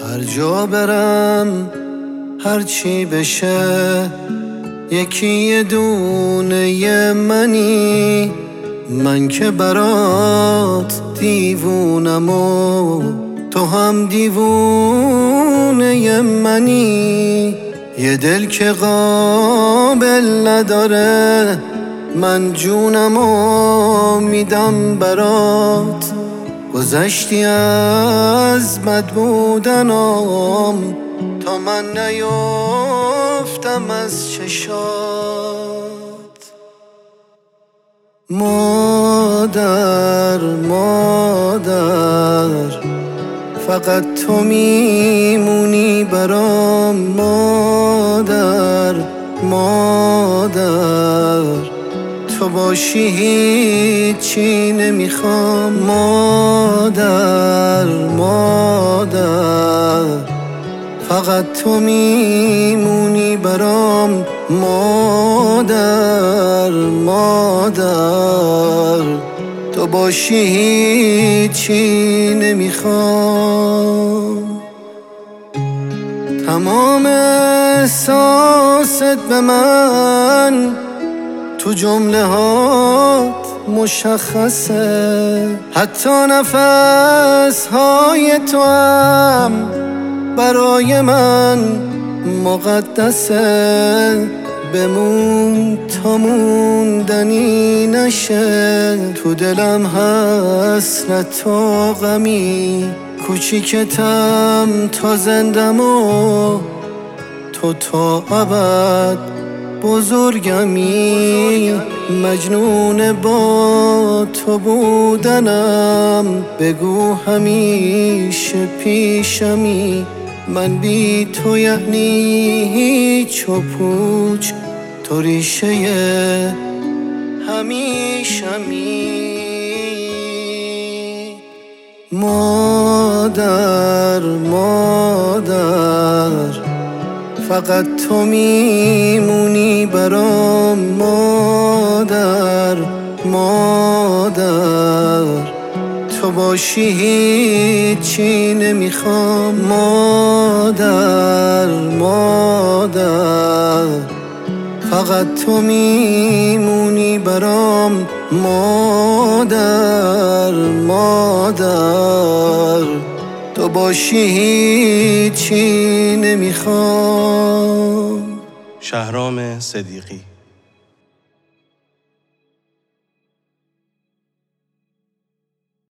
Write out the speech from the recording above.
هر جا برم هر چی بشه یکی یه دونه منی، من که برات دیوونم و تو هم دیوونه منی. یه دل که قابل نداره من جونمو میدم برات. گذشتی از بد بودنم تا من نیفتم از چشات. مادر فقط تو میمونی برام. مادر تو باشی هیچی نمیخوام. مادر فقط تو میمونی برام. مادر تو باشی هیچی نمیخوام. تمام احساست به من تو جمله هات مشخصه، حتی نفس های تو هم برای من مقدسه. بمون تا موندنی نشه، تو دلم حسرت و غمی، کوچیکتم تا زندم و تو تا ابد بزرگمی. مجنون با تو بودنم، بگو همیشه پیشمی. من بی تو یعنی هیچ و پوچ، تو ریشه همیشمی. مادر فقط تو میمونی برام. مادر تو باشی هیچی نمیخوام. مادر فقط تو میمونی برام. مادر تو باشی هیچی نمیخوام. شهرام صدیقی.